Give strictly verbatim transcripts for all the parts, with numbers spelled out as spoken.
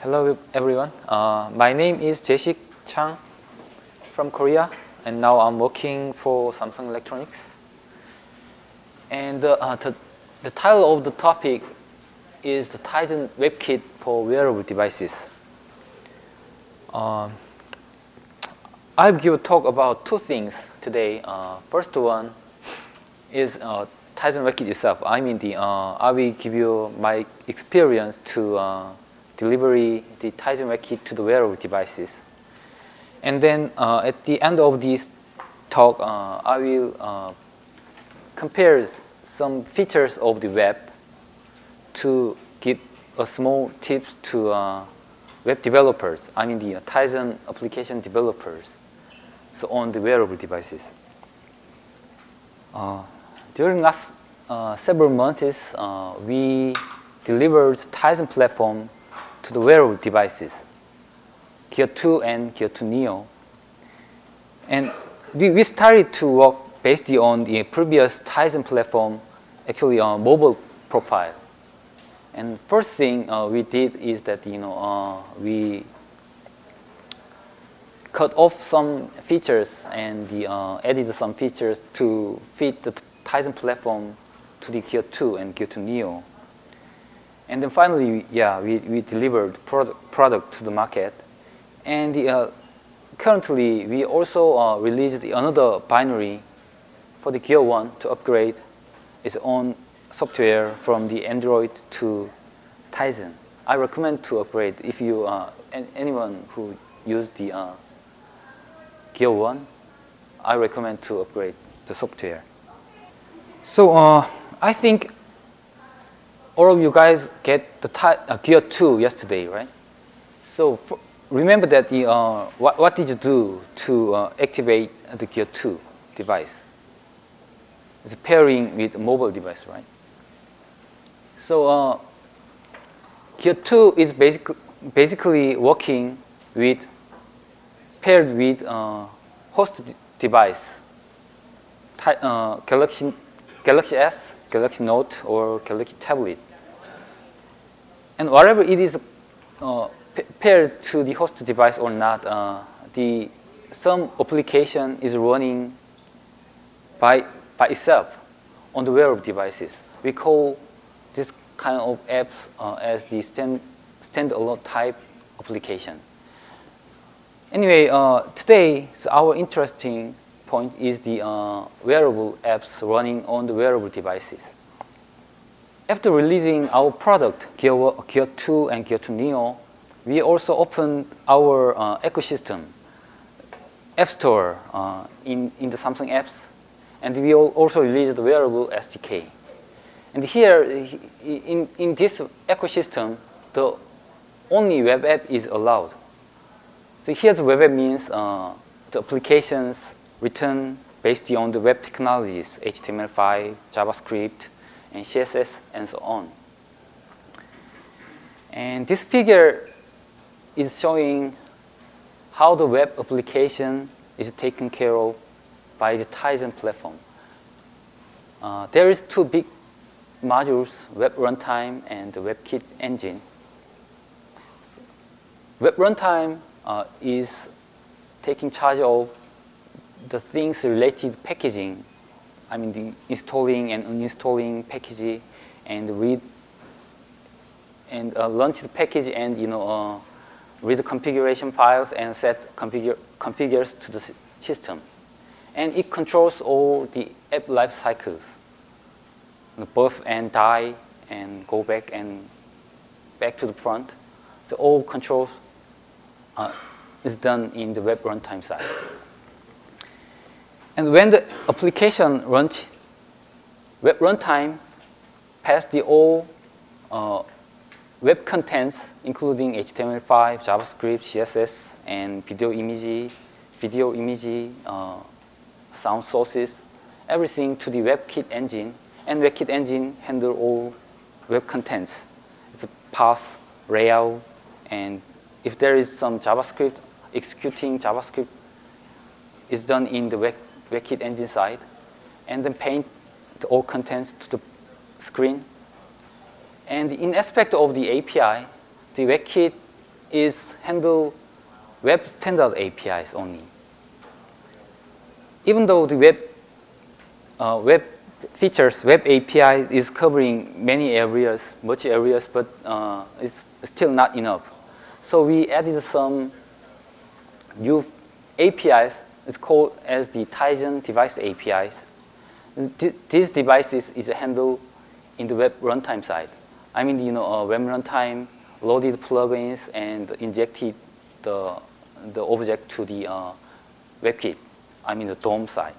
Hello everyone, uh, my name is Jae-sik Chang from Korea, and now I'm working for Samsung Electronics. And uh, uh, the, the title of the topic is the Tizen WebKit for wearable devices. Uh, I'll give a talk about two things today. Uh, first one is uh, Tizen WebKit itself. I mean, the, uh, I will give you my experience to uh, delivery the Tizen WebKit to the wearable devices. And then uh, at the end of this talk, uh, I will uh, compare some features of the web to give a small tips to uh, web developers, I mean the uh, Tizen application developers, so on the wearable devices. Uh, during last uh, several months, uh, we delivered Tizen platform to the wearable devices, Gear two and Gear two Neo. And we, we started to work based on the previous Tizen platform, actually on mobile profile. And first thing uh, we did is that you know uh, we cut off some features and the, uh, added some features to fit the Tizen platform to the Gear two and Gear two Neo. And then finally, yeah, we, we delivered product, product to the market. And the, uh, currently, we also uh, released another binary for the Gear one to upgrade its own software from the Android to Tizen. I recommend to upgrade if you, uh, anyone who used the uh, Gear one, I recommend to upgrade the software. So uh, I think all of you guys get the uh, Gear two yesterday, right? So for, remember that the, uh, what, what did you do to uh, activate the Gear two device? It's pairing with a mobile device, right? So uh, Gear two is basic, basically working with paired with uh, host device, uh, Galaxy, Galaxy S, Galaxy Note, or Galaxy Tablet. And whatever it is uh, paired to the host device or not, uh, the some application is running by by itself on the wearable devices. We call this kind of apps uh, as the stand standalone type application. Anyway, uh, today so our interesting point is the uh, wearable apps running on the wearable devices. After releasing our product, Gear, Gear two and Gear two Neo, we also opened our uh, ecosystem, App Store uh, in, in the Samsung apps, and we also released the wearable S D K. And here, in, in this ecosystem, the only web app is allowed. So here the web app means uh, the applications written based on the web technologies, H T M L five, JavaScript, and C S S, and so on. And this figure is showing how the web application is taken care of by the Tizen platform. Uh, there is two big modules, Web Runtime and the WebKit engine. Web Runtime uh, is taking charge of the things related packaging. I mean, the installing and uninstalling package, and read and uh, launch the package, and you know uh, read the configuration files and set configure configures to the system, and it controls all the app life cycles, the birth and die, and go back and back to the front. So all controls uh, is done in the Web Runtime side. And when the application runs, Web Runtime passes the all uh, web contents, including H T M L five, JavaScript, C S S, and video image, video image, uh, sound sources, everything to the WebKit engine. And WebKit engine handle all web contents. It's a path, layout, and if there is some JavaScript, executing JavaScript is done in the web WebKit engine side, and then paint the all contents to the screen. And in aspect of the A P I, the WebKit is handle web standard A P Is only. Even though the web uh, web features, web A P I is covering many areas, much areas, but uh, it's still not enough. So we added some new A P Is. It's called as the Tizen device A P Is. Th these devices is handled in the web runtime side. I mean, you know, uh, web runtime loaded plugins and injected the the object to the uh, WebKit. I mean, the D O M side.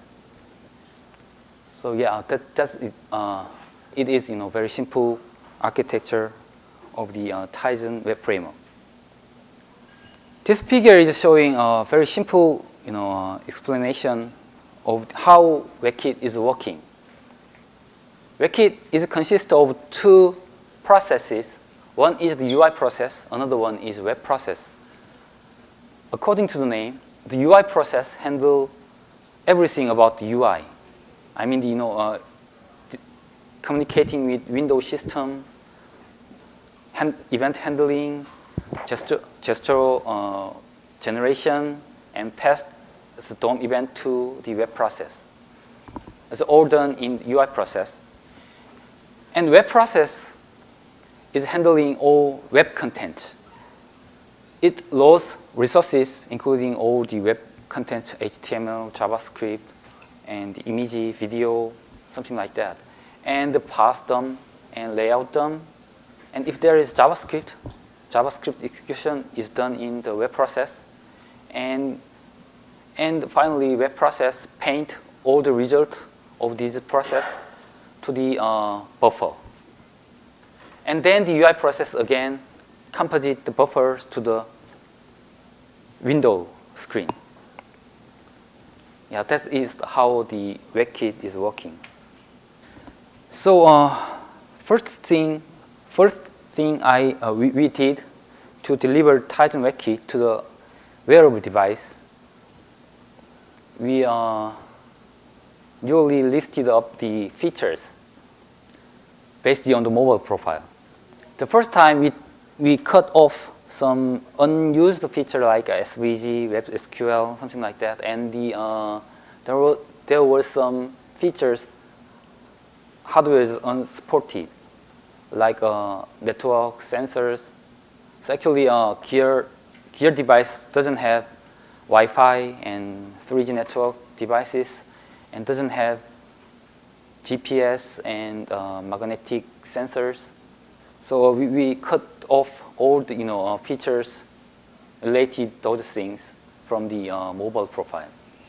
So yeah, that that's it. Uh, it is, you know, very simple architecture of the uh, Tizen web framework. This figure is showing a very simple, you know, uh, explanation of how WebKit is working. WebKit is consists of two processes. One is the U I process, another one is web process. According to the name, the U I process handles everything about the U I. I mean, you know, uh, communicating with Windows system, hand, event handling, gesture, gesture uh, generation, and pass the D O M event to the web process. It's all done in U I process. And web process is handling all web content. It loads resources, including all the web content, H T M L, JavaScript, and image, video, something like that. And parse them and layout them. And if there is JavaScript, JavaScript execution is done in the web process. And, and finally, web process paint all the results of this process to the uh, buffer. And then the U I process again composite the buffers to the window screen. Yeah, that is how the WebKit is working. So uh, first thing, first thing I uh, we, we did to deliver Tizen WebKit to the wearable device, we uh, newly listed up the features based on the mobile profile. The first time we we cut off some unused feature like S V G, Web S Q L, something like that, and the uh, there were there were some features hardware is unsupported, like uh, network sensors. So actually, uh, Gear Gear device doesn't have Wi-Fi and three G network devices, and doesn't have G P S and uh, magnetic sensors. So we, we cut off all the, you know, uh, features related to those things from the uh, mobile profile.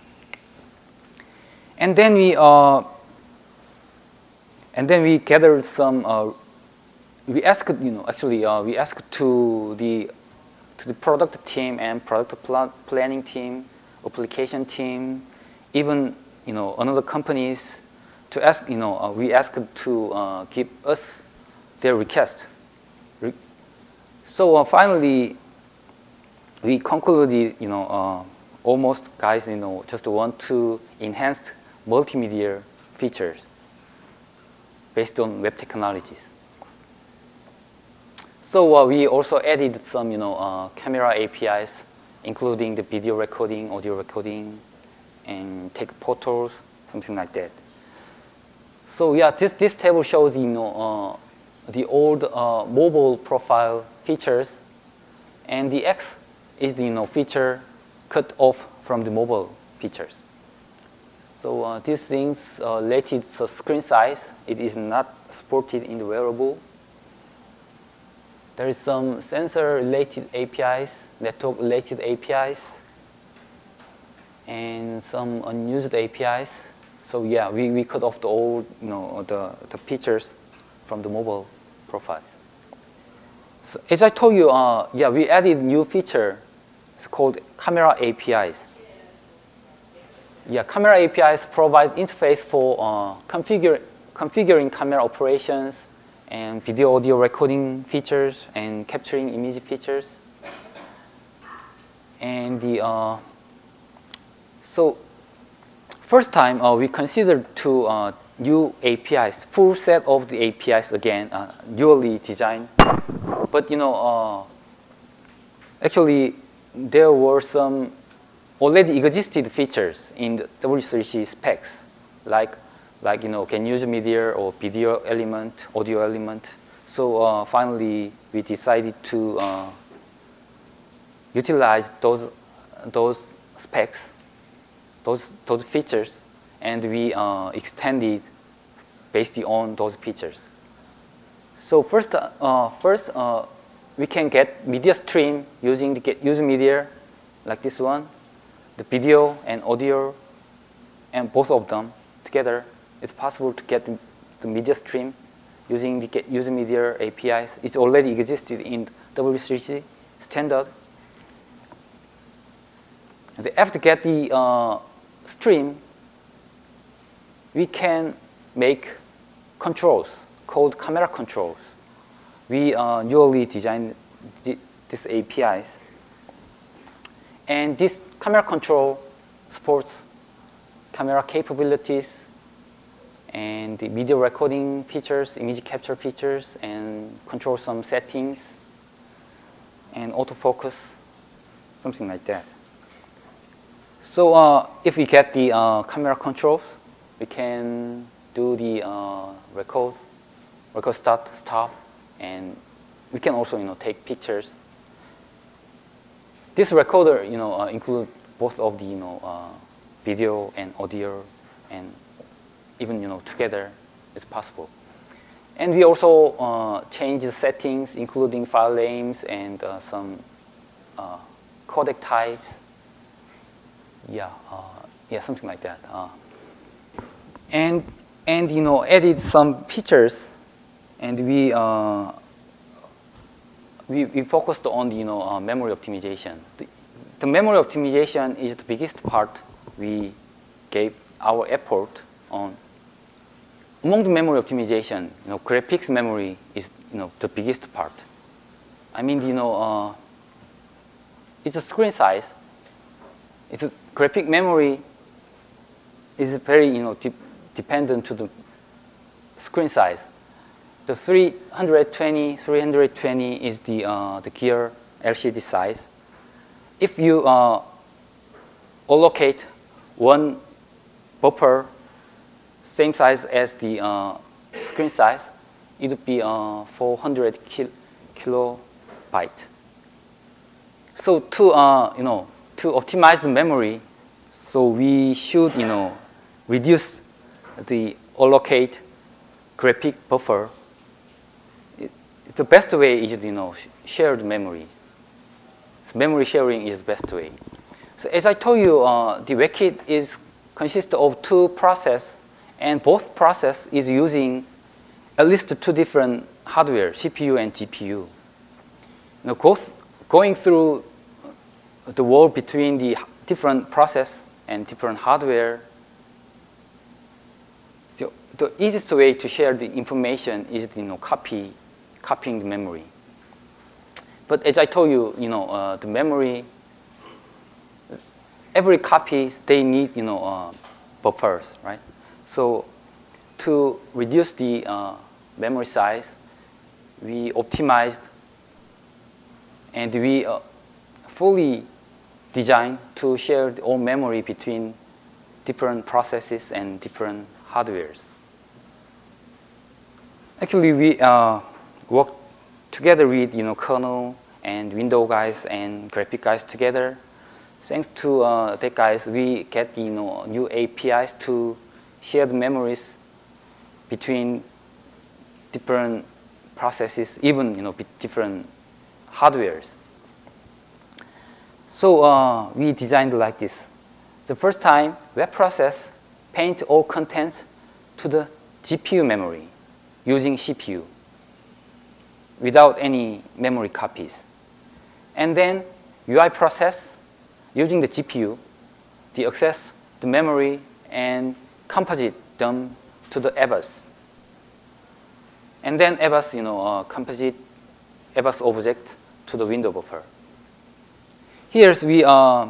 And then we uh, and then we gathered some. Uh, we asked, you know, actually uh, we asked to the to the product team and product pl planning team, application team, even, you know, another companies to ask. You know, uh, we asked to uh, give us their request. Re so uh, finally, we concluded, you know, uh, almost guys, you know, just want to enhance multimedia features based on web technologies. So uh, we also added some, you know, uh, camera A P Is, including the video recording, audio recording, and take photos, something like that. So yeah, this this table shows, you know, uh, the old uh, mobile profile features, and the X is the, you know, feature cut off from the mobile features. So uh, these things uh, related to screen size, it is not supported in the wearable. There is some sensor-related A P Is, network-related A P Is, and some unused A P Is. So yeah, we, we cut off the old, you know, the, the features from the mobile profile. So as I told you, uh, yeah, we added new feature. It's called camera A P Is. Yeah, camera A P Is provide interface for uh, configure, configuring camera operations and video audio recording features and capturing image features. And the uh, so first time uh, we considered two uh, new A P Is, full set of the A P Is again, uh, newly designed. But you know, uh, Actually, there were some already existed features in the W three C specs, like, like you know, can use media or video element, audio element. So uh, finally, we decided to uh, utilize those those specs, those those features, and we uh, extended based on those features. So first, uh, first uh, we can get media stream using the get user media, like this one, the video and audio, and both of them together. It's possible to get the media stream using the get user media A P Is. It's already existed in W three C standard. And after get the uh, stream, we can make controls called camera controls. We uh, newly designed th these A P Is. And this camera control supports camera capabilities and the video recording features, image capture features, and control some settings, and autofocus, something like that. So uh, if we get the uh, camera controls, we can do the uh, record, record start, stop, and we can also, you know, take pictures. This recorder, you know, uh, include both of the, you know, uh, video and audio, and even, you know, together, it's possible. And we also uh, change the settings, including file names and uh, some uh, codec types. Yeah, uh, yeah, something like that. Uh, and and you know, added some features, and we uh, we, we focused on the, you know, uh, memory optimization. The, the memory optimization is the biggest part we gave our effort on. Among the memory optimization, you know, graphics memory is, you know, the biggest part. I mean, you know, uh, it's a screen size. It's a graphic memory is very, you know, de dependent to the screen size. The three twenty, three twenty is the uh, the gear L C D size. If you uh, allocate one buffer same size as the uh, screen size, it would be uh, four hundred kil kilobyte. So to uh, you know, to optimize the memory, so we should, you know, reduce the allocate graphic buffer. It, the best way is, you know, shared memory. So memory sharing is the best way. So as I told you, uh, the WebKit is consists of two processes, and both process is using at least two different hardware, C P U and G P U. Now, both going through the wall between the different process and different hardware, so the easiest way to share the information is, you know, copy, copying the memory. But as I told you, you know, uh, the memory, every copy, they need, you know, uh, buffers, right? So to reduce the uh, memory size, we optimized and we uh, fully designed to share the all memory between different processes and different hardwares. Actually, we uh, worked together with, you know, kernel and Windows guys and graphic guys together. Thanks to uh, that guys, we get, you know, new A P Is to share the memories between different processes, even, you know, different hardwares. So uh, we designed like this. The first time, web process paint all contents to the G P U memory using C P U without any memory copies. And then U I process using the G P U, the access the memory and composite them to the A B A S. And then A B A S, you know, uh, composite A B A S object to the window buffer. Here we uh,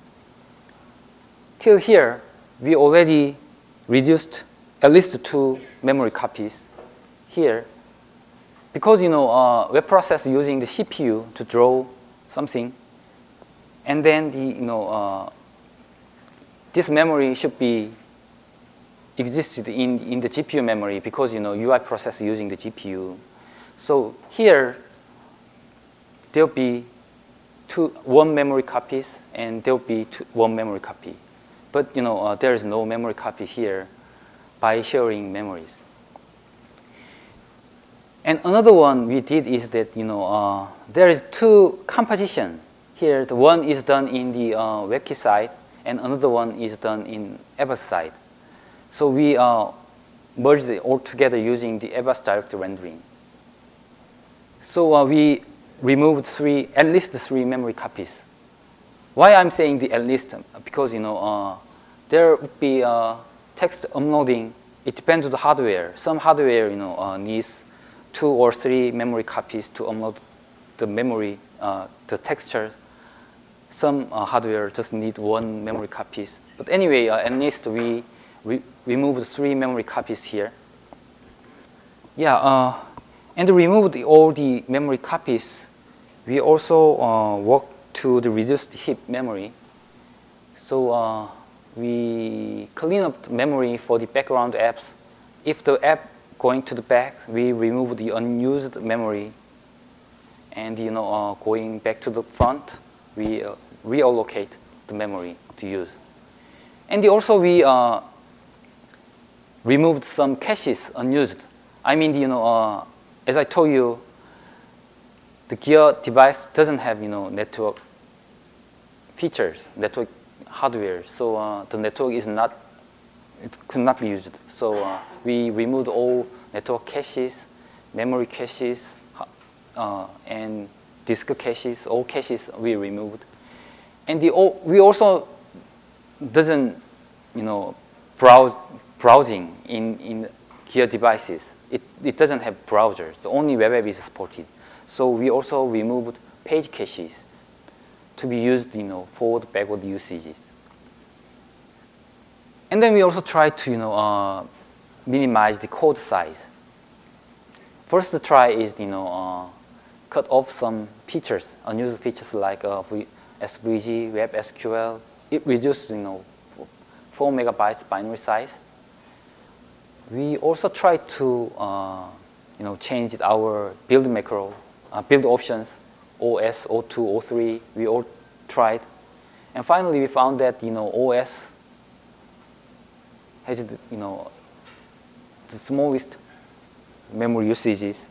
till here we already reduced at least two memory copies here, because, you know, uh, web process using the C P U to draw something, and then the you know uh, this memory should be existed in in the G P U memory because you know U I process using the G P U. So here there'll be two one memory copies and there'll be two, one memory copy, but you know uh, there is no memory copy here by sharing memories. And another one we did is that you know uh, there is two composition here. The one is done in the uh, WebKit side, and another one is done in Avast side. So we uh, merged it all together using the Avast Direct Rendering. So uh, we removed three, at least three memory copies. Why I'm saying the at least? Because you know uh, there would be uh, text uploading. It depends on the hardware. Some hardware you know uh, needs two or three memory copies to upload the memory, uh, the textures. Some uh, hardware just need one memory copies. But anyway, uh, at least we re removed three memory copies here. Yeah, uh, and removed all the memory copies. We also uh, worked to the reduced heap memory. So uh, we clean up the memory for the background apps. If the app going to the back, we remove the unused memory, and you know, uh, going back to the front, we uh, reallocate the memory to use. And also we uh, removed some caches unused. I mean, you know, uh, as I told you, the Gear device doesn't have you know network features, network hardware, so uh, the network is not. It could not be used. So uh, we removed all network caches, memory caches, uh, and disk caches. All caches we removed, and the all, we also doesn't, you know, browse browsing in in Gear devices. It it doesn't have browsers. Only web app is supported. So we also removed page caches to be used, you know, forward backward usages. And then we also try to, you know, uh, minimize the code size. First try is, you know, uh, cut off some features, unused features like uh, S V G, Web S Q L. It reduced, you know, four megabytes binary size. We also try to, uh, you know, change our build macro, uh, build options, O S, O two, O three. We all tried, and finally we found that, you know, O S has, you know, the smallest memory usages.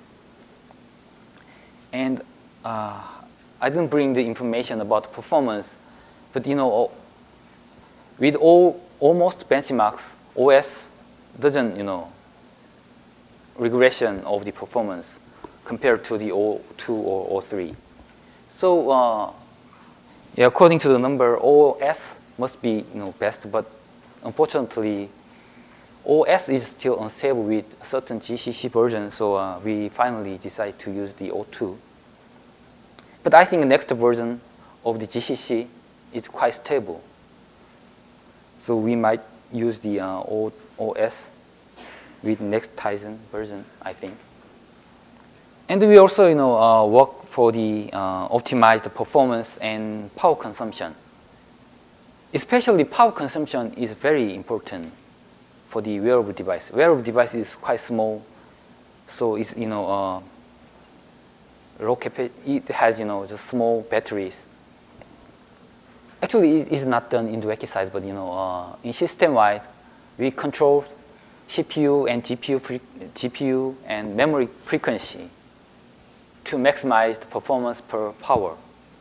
And uh, I didn't bring the information about performance, but you know, with all almost benchmarks, O S doesn't, you know, regression of the performance compared to the O two or O three. So uh, yeah, according to the number, O S must be, you know, best, but unfortunately, O S is still unstable with certain G C C version, so uh, we finally decided to use the O two. But I think the next version of the G C C is quite stable. So we might use the uh, O S with next Tizen version, I think. And we also, you know, uh, work for the uh, optimized performance and power consumption. Especially power consumption is very important for the wearable device. Wearable device is quite small, so it's, you know, uh, low capacity. It has, you know, just small batteries. Actually, it is not done in the WebKit side, but you know, uh, in system-wide, we control C P U and G P U, G P U and memory frequency to maximize the performance per power.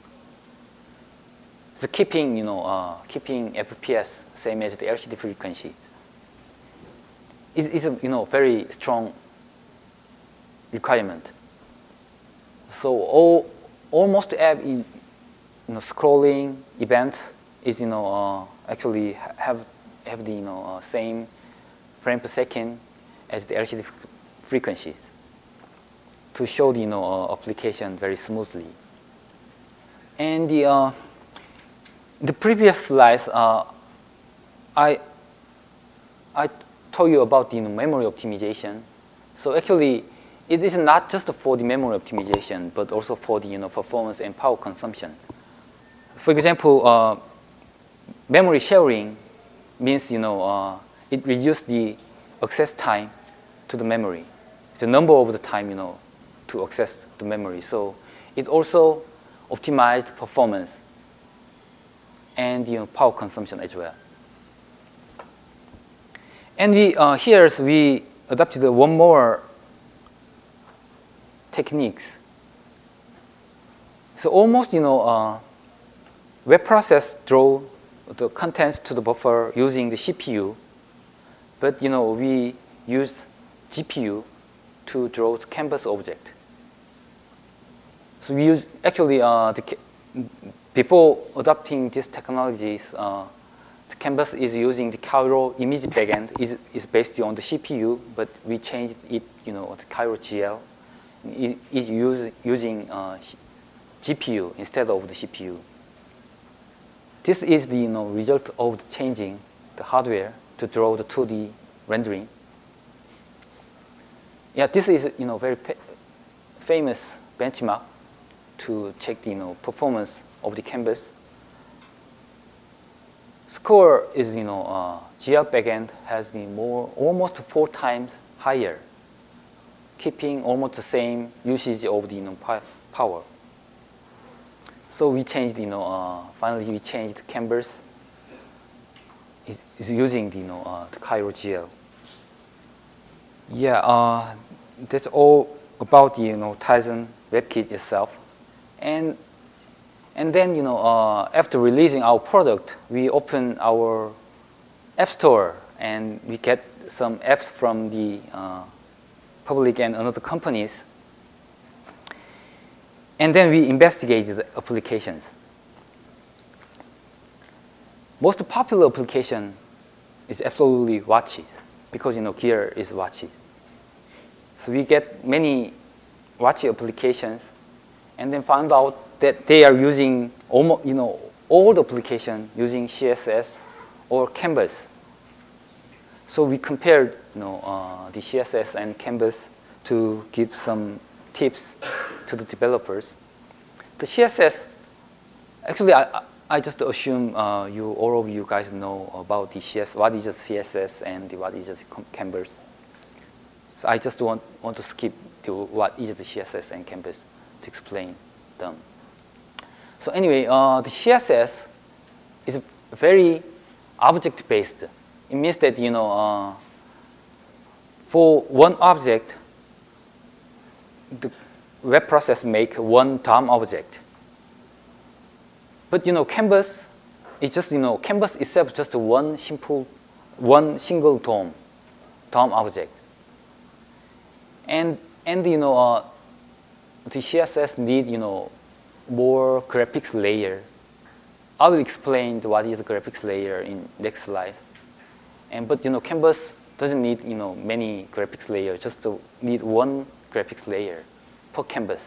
So keeping, you know, uh, keeping F P S same as the L C D frequencies is, is a, you know, very strong requirement. So all almost every, you know, scrolling events is, you know, uh, actually have have the, you know, uh, same frame per second as the L C D frequencies to show the, you know, uh, application very smoothly. And the uh, the previous slides, uh, I I told you about the, you know, memory optimization. So actually, it is not just for the memory optimization, but also for the you know, performance and power consumption. For example, uh, memory sharing means you know, uh, it reduces the access time to the memory. It's the number of the time you know, to access the memory. So it also optimized performance and you know, power consumption as well. And we, uh, here we adopted one more techniques. So almost, you know, uh, web process draw the contents to the buffer using the C P U, but you know we used G P U to draw the canvas object. So we use actually uh, the, before adopting these technologies, uh, the canvas is using the Cairo image backend is is based on the C P U, but we changed it, you know, the Cairo G L. It is use, using uh, G P U instead of the C P U. This is the you know, result of the changing the hardware to draw the two D rendering. Yeah, this is you know very famous benchmark to check the you know performance of the canvas. Score is you know uh, G L backend has the more almost four times higher, keeping almost the same usage of the you know power. So we changed, you know, uh, finally we changed the canvas. It's, it's using the, you know, uh, the Cairo G L. Yeah, uh, that's all about the, you know, Tizen WebKit itself. And, and then, you know, uh, after releasing our product, we open our App Store and we get some apps from the uh, public and another companies. And then we investigated the applications. Most popular application is absolutely watches, because you know gear is watches. So we get many watch applications, and then found out that they are using almost you know all the application using C S S or Canvas. So we compared you know uh, the C S S and Canvas to give some tips to the developers. The C S S, actually, I, I just assume uh, you all of you guys know about the C S S, what is the C S S and the, what is the Canvas. So I just want, want to skip the, what is the C S S and Canvas to explain them. So anyway, uh, the C S S is very object-based. It means that, you know, uh, for one object, the web process make one D O M object. But you know, Canvas is just you know, Canvas itself just one simple, one single D O M, D O M object. And and you know, uh, the C S S need you know more graphics layer. I will explain what is the graphics layer in next slide. And but you know, Canvas doesn't need you know many graphics layers, just to need one graphics layer per canvas.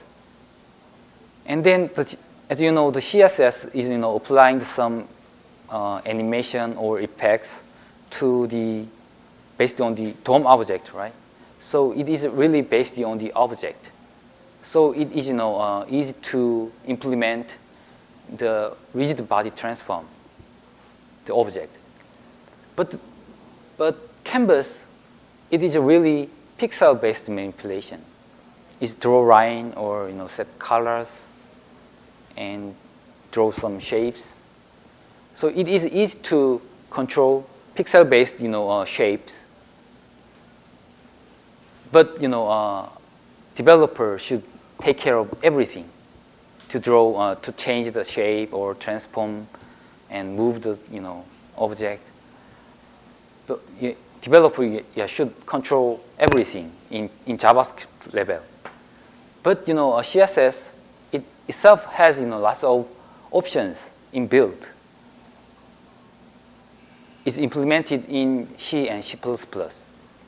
And then, the, as you know, the C S S is you know applying some uh, animation or effects to the based on the D O M object, right? So it is really based on the object. So it is you know uh, easy to implement the rigid body transform, the object. But but Canvas, it is a really pixel-based manipulation. Is draw line or you know set colors and draw some shapes. So it is easy to control pixel-based you know uh, shapes. But you know uh, developer should take care of everything to draw uh, to change the shape or transform and move the you know object. The you, developer yeah, should control everything in in JavaScript level. But you know, a C S S it itself has you know lots of options inbuilt. It's implemented in C and C plus plus.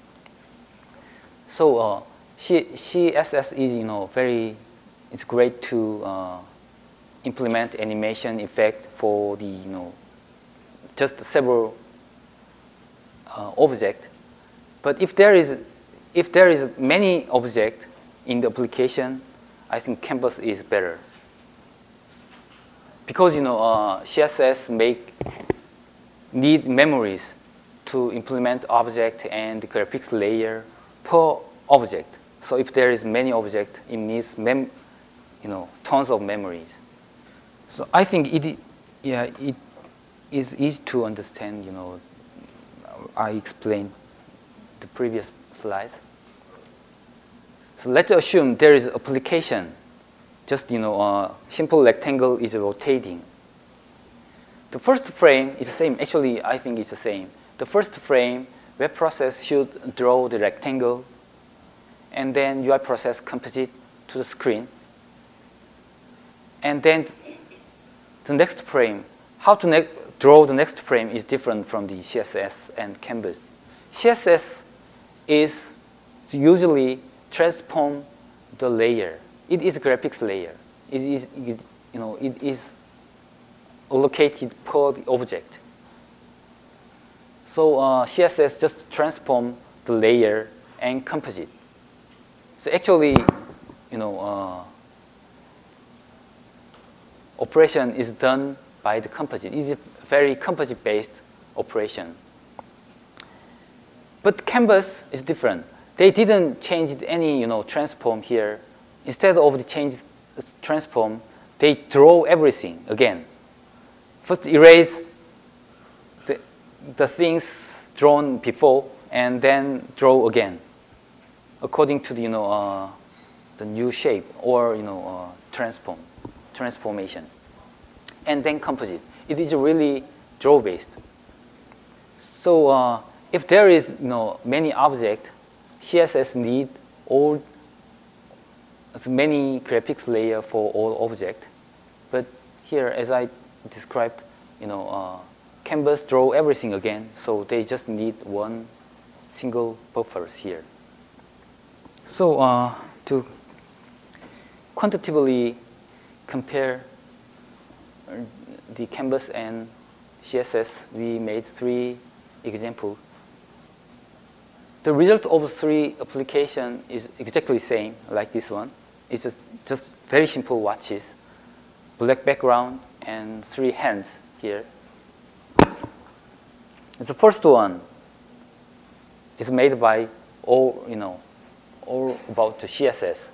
So uh, C, C S S is you know very it's great to uh, implement animation effect for the you know just several uh, object. But if there is if there is many object, in the application, I think Canvas is better. Because you know, uh, C S S make need memories to implement object and graphics layer per object. So if there is many objects, it needs mem you know, tons of memories. So I think it, yeah, it is easy to understand. You know, I explained the previous slides. So let's assume there is application. Just you know, a simple rectangle is rotating. The first frame is the same. Actually, I think it's the same. The first frame, web process should draw the rectangle, and then U I process compose it to the screen. And then the next frame, how to ne draw the next frame is different from the C S S and Canvas. C S S is usually transform the layer. It is a graphics layer. It is, it, you know, it is allocated per the object. So uh, C S S just transform the layer and composite. So actually, you know, uh, operation is done by the composite. It is a very composite-based operation. But Canvas is different. They didn't change any, you know, transform here. Instead of the change transform, they draw everything again. First erase the, the things drawn before, and then draw again, according to the, you know, uh, the new shape or, you know, uh, transform, transformation. And then composite. It is really draw-based. So uh, if there is, you know, many objects, C S S need all as many graphics layer for all objects. But here, as I described, you know, uh, Canvas draw everything again, so they just need one single buffers here. So uh, to quantitatively compare the Canvas and C S S, we made three examples. The result of three applications is exactly the same, like this one. It's just, just very simple watches, black background, and three hands here. The first one is made by all, you know, all about the C S S.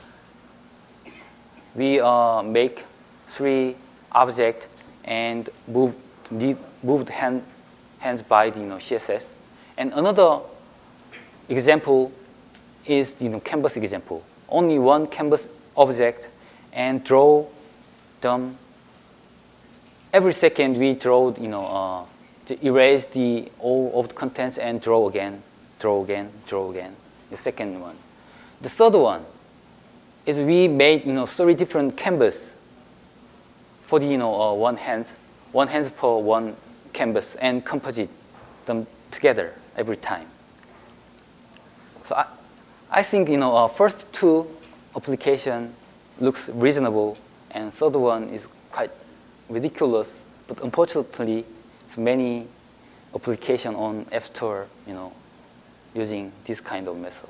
We uh, make three objects and move, moved hand, hands by the, you know, C S S. And another example is the, you know, Canvas example. Only one Canvas object and draw them. Every second we draw, you know, uh, to erase the all of the contents and draw again, draw again, draw again. The second one. The third one is we made, you know, three different canvas for the, you know, uh, one hand, one hand per one canvas, and composite them together every time. So I, I think, you know, uh, first two application looks reasonable, and third one is quite ridiculous. But unfortunately, it's many application on App Store, you know, using this kind of method.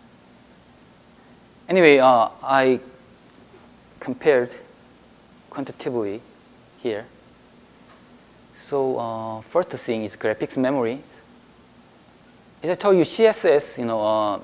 Anyway, uh, I compared quantitatively here. So uh, first thing is graphics memory. As I told you, C S S, you know, uh,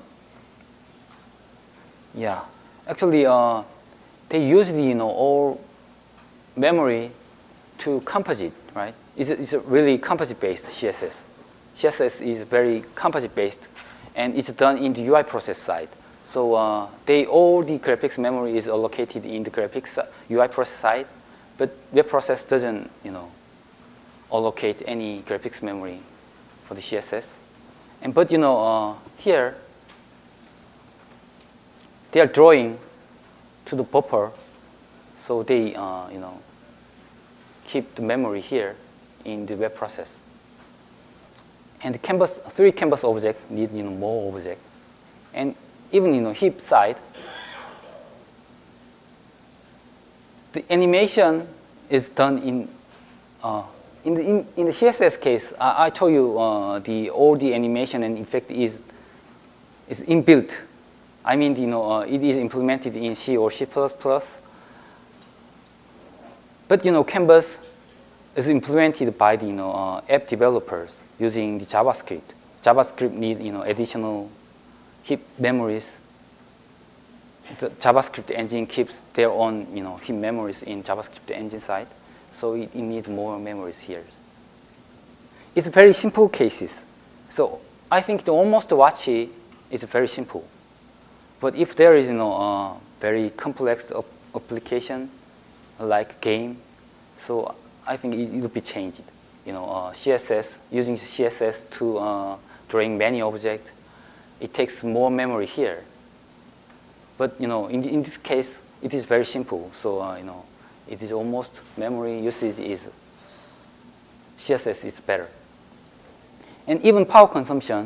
yeah, actually uh, they use the, you know, all memory to composite, right? It's a, it's a really composite-based C S S. C S S is very composite-based, and it's done in the U I process side. So uh, they all the graphics memory is allocated in the graphics U I process side, but web process doesn't, you know, allocate any graphics memory for the C S S. And but you know, uh, here they are drawing to the buffer, so they, uh, you know, keep the memory here in the web process. And the canvas, three canvas objects need, you know, more object, and even, you know, heap side, the animation is done in uh, in the in, in the C S S case. I, I told you uh, the all the animation and effect is is inbuilt I mean, you know, uh, it is implemented in C or C plus plus. But, you know, Canvas is implemented by the, you know, uh, app developers using the JavaScript. JavaScript need, you know, additional heap memories. The JavaScript engine keeps their own, you know, heap memories in JavaScript engine side. So it, it needs more memories here. It's very simple cases. So I think the almost watchy is very simple. But if there is, you know, a very complex application like game, so I think it will be changed. You know, uh, C S S, using C S S to uh, drawing many objects, it takes more memory here. But, you know, in, in this case, it is very simple. So, uh, you know, it is almost memory usage is, C S S is better. And even power consumption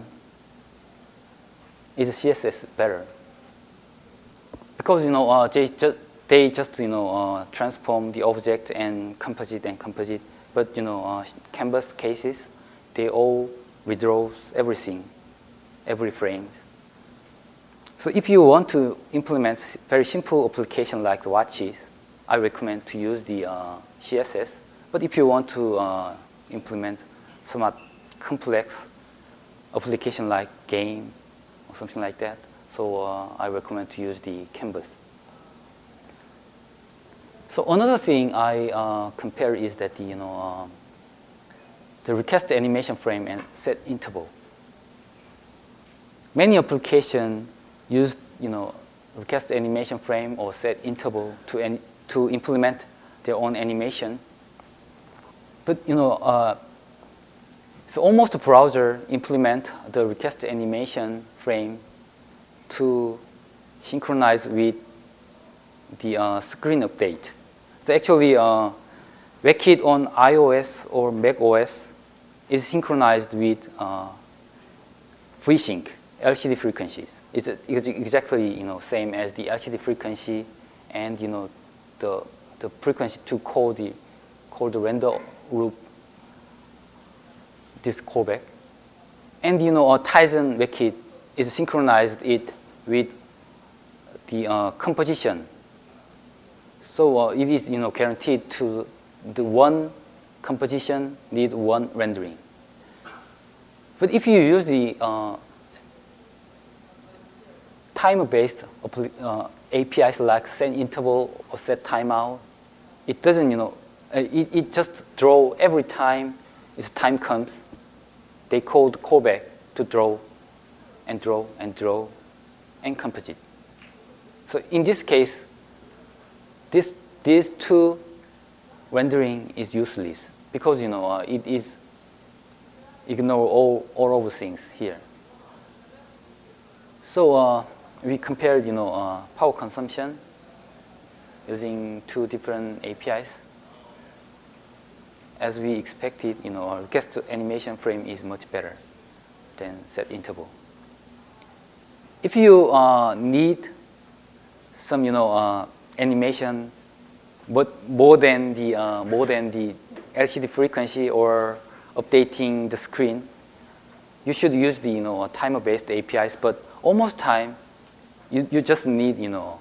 is C S S better. Because, you know, uh, they, just, they just, you know, uh, transform the object and composite and composite. But, you know, uh, Canvas cases, they all redraw everything, every frame. So if you want to implement very simple application like the watches, I recommend to use the uh, C S S. But if you want to uh, implement somewhat complex application like game or something like that, so uh, I recommend to use the Canvas. So another thing I uh, compare is that the, you know, uh, the request animation frame and set interval. Many applications use, you know, request animation frame or set interval to any, to implement their own animation. But, you know, uh, so almost the browser implement the request animation frame to synchronize with the uh, screen update. So actually, uh, WebKit on iOS or macOS is synchronized with uh, FreeSync, L C D frequencies. It's exactly, you know, same as the L C D frequency and, you know, the the frequency to call the call the render loop, this callback. And, you know, uh, Tizen WebKit is synchronized it with the uh, composition. So uh, it is, you know, guaranteed to the one composition need one rendering. But if you use the uh, time-based uh, A P Is like set interval or set timeout, it doesn't, you know, it, it just draw every time its time comes. They call the callback to draw and draw and draw and composite. So in this case, this these two rendering is useless because, you know, uh, it is ignore all all of the things here. So uh, we compared, you know, uh, power consumption using two different A P Is. As we expected, you know, our request animation frame is much better than set interval. If you uh, need some, you know, uh, animation, but more than the uh, more than the L C D frequency or updating the screen, you should use the, you know, timer-based A P Is. But almost time, you you just need, you know,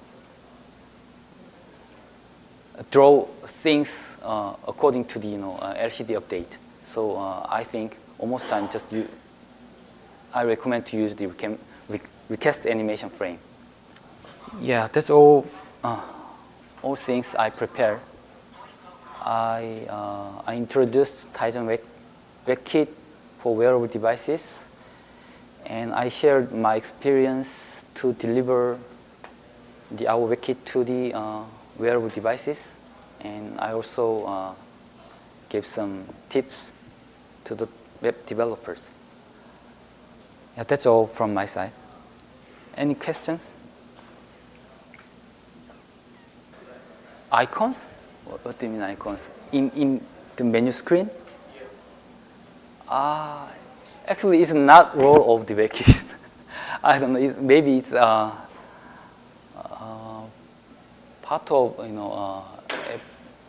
draw things uh, according to the, you know, uh, L C D update. So uh, I think almost time just you. I recommend to use the request animation frame. Yeah, that's all. Uh, all things I prepared. I uh, I introduced Tizen WebKit for wearable devices, and I shared my experience to deliver the our WebKit to the uh, wearable devices, and I also uh, gave some tips to the web developers. Yeah, that's all from my side. Any questions? Icons? What, what do you mean icons? In in the menu screen? Ah, uh, actually, it's not role of the WebKit. I don't know. It, maybe it's uh, uh, part of, you know. Uh,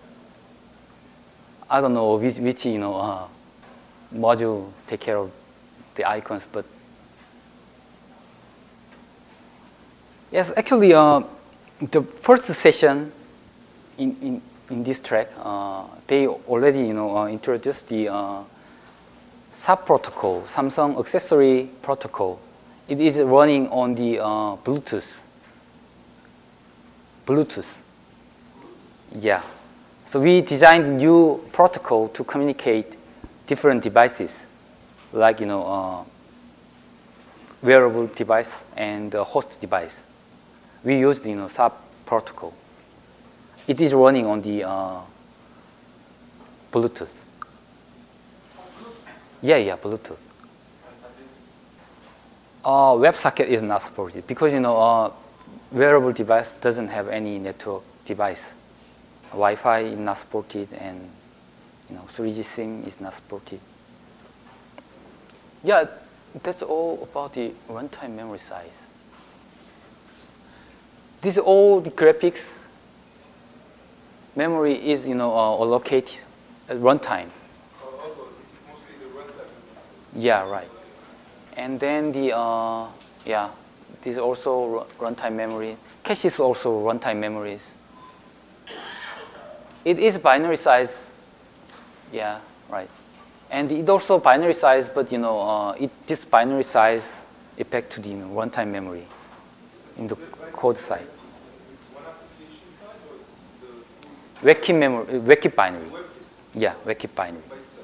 I don't know which, which you know uh, module take care of the icons, but Yes, actually, uh, the first session in, in, in this track, uh, they already, you know, uh, introduced the uh, S A P protocol, Samsung Accessory Protocol. It is running on the uh, Bluetooth. Bluetooth. Yeah. So we designed new protocol to communicate different devices, like, you know, uh, wearable device and uh, host device. We used, you know, S A P protocol. It is running on the uh, Bluetooth. Yeah, yeah, Bluetooth. Uh, WebSocket is not supported because, you know, uh, wearable device doesn't have any network device. Wi-Fi is not supported, and, you know, three G SIM is not supported. Yeah, that's all about the runtime memory size. This is all the graphics memory is, you know, uh, allocated at runtime. Yeah, right. And then the, uh, yeah, this is also runtime memory. Cache is also runtime memories. It is binary size. Yeah, right. And it also binary size, but, you know, uh, it this binary size effect to the, you know, runtime memory in the code side. Webkit memory, Webkit binary. Yeah, Webkit binary.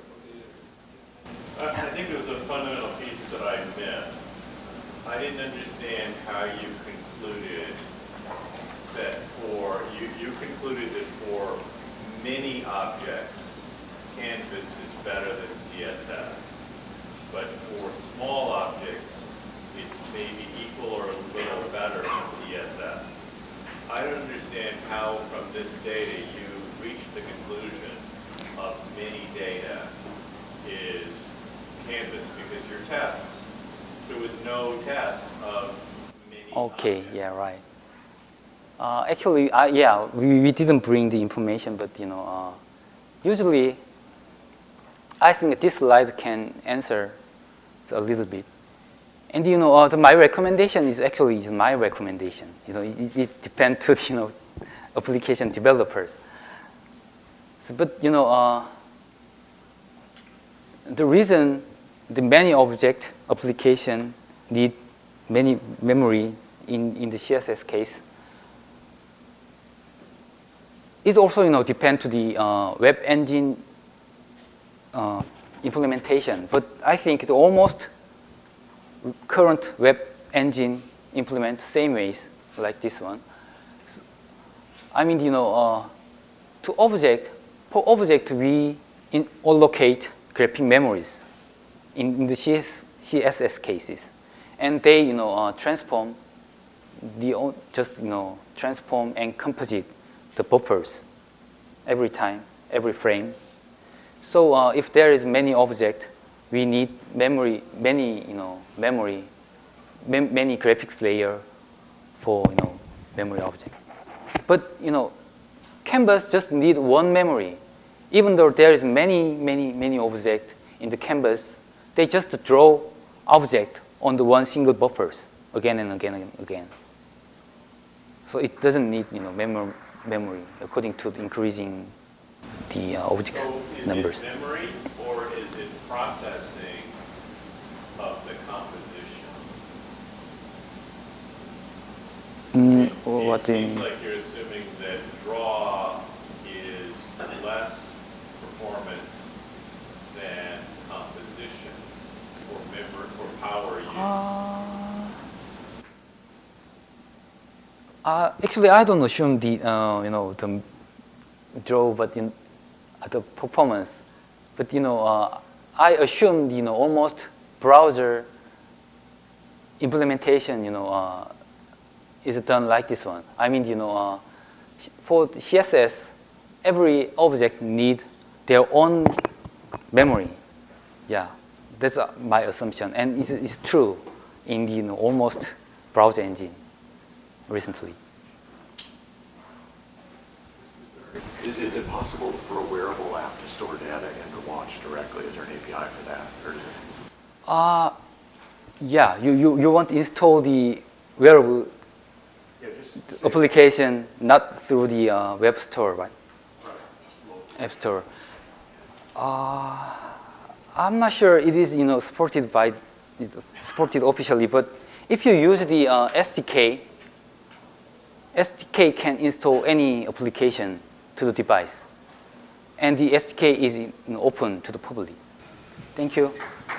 I think it was a fundamental piece that I missed. I didn't understand how you concluded that for, you, you concluded that for many objects, Canvas is better than C S S. But for small objects, it's maybe equal or a little better than C S S. I don't understand how from this data you reached the conclusion of many data is Canvas, because your tests, there was no test of many Okay, objects. yeah, right. Uh, actually, I, yeah, we, we didn't bring the information, but, you know, uh, usually, I think this slide can answer a little bit. And, you know, uh, the, my recommendation is actually is my recommendation. You know, it, it depends to, you know, application developers. So, but, you know, uh, the reason the many object application need many memory in, in the C S S case, it also, you know, depend to the uh, web engine uh, implementation. But I think it almost current web engine implement same ways like this one. I mean, you know, uh, to object, for object we in, allocate graphic memories in, in the C S S cases, and they, you know, uh, transform the just, you know, transform and composite the buffers every time, every frame. So uh, if there is many object, we need memory, many, you know, memory, mem many graphics layer for, you know, memory object. But, you know, Canvas just need one memory. Even though there is many, many, many objects in the Canvas, they just draw object on the one single buffers again and again and again. So it doesn't need, you know, memory, memory according to the increasing the uh, objects so is numbers. It memory or is it processing of the composition? Mm, it, well, what it do you seems mean? like you're assuming that draw is less performance than composition for memory for power use. Uh, uh, actually, I don't assume the uh, you know, the draw, but in uh, the performance. But, you know, uh, I assume, you know, almost browser implementation, you know, uh, is done like this one. I mean, you know, uh, for C S S, every object need their own memory. Yeah, that's uh, my assumption, and it's, it's true in the, you know, almost browser engine recently. Is, is it possible for a wearable app to store data in the watch directly? Is there an A P I for that? Or is it? Uh, yeah, you, you, you want to install the wearable application, not through the uh, web store, right? App Store. Uh, I'm not sure it is, you know, supported by, supported officially, but if you use the uh, S D K, S D K can install any application to the device. And the S D K is, you know, open to the public. Thank you.